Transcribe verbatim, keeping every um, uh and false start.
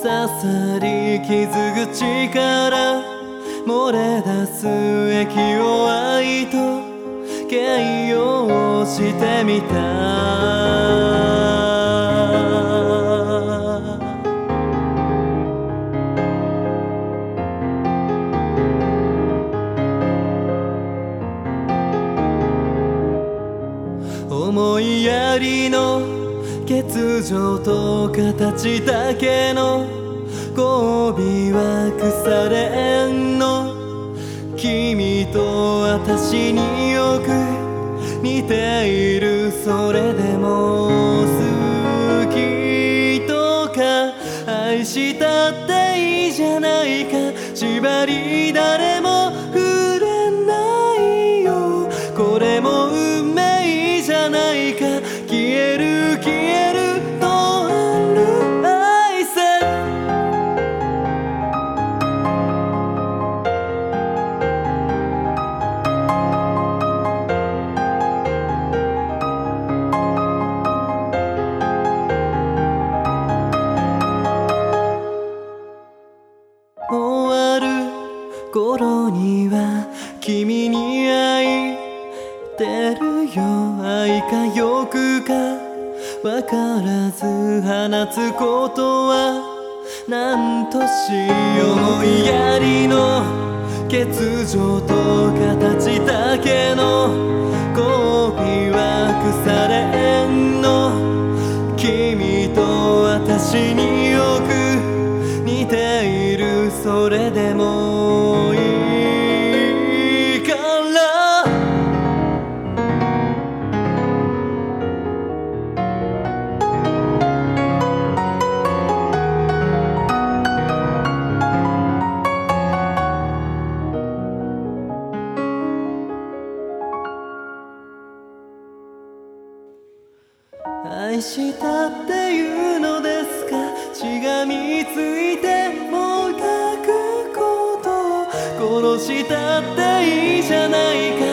刺さり傷口から漏れ出す液を愛と形容してみた。思いやりの欠如と形だけの交尾は腐れんの。君と私によく似ている。それでも好きとか愛したっていいじゃないか。縛り誰も触れないよ。これも運命じゃないか。消える消えるとある愛せ。終わる頃には君に会いてるよ。愛か欲かわからず放つことは何としよう。思いやりの欠如と形だけの交尾は腐れんの。君と私によく似ている。それでもいいから愛したっていうのですか。しがみついてもがくこと。殺したっていいじゃないか。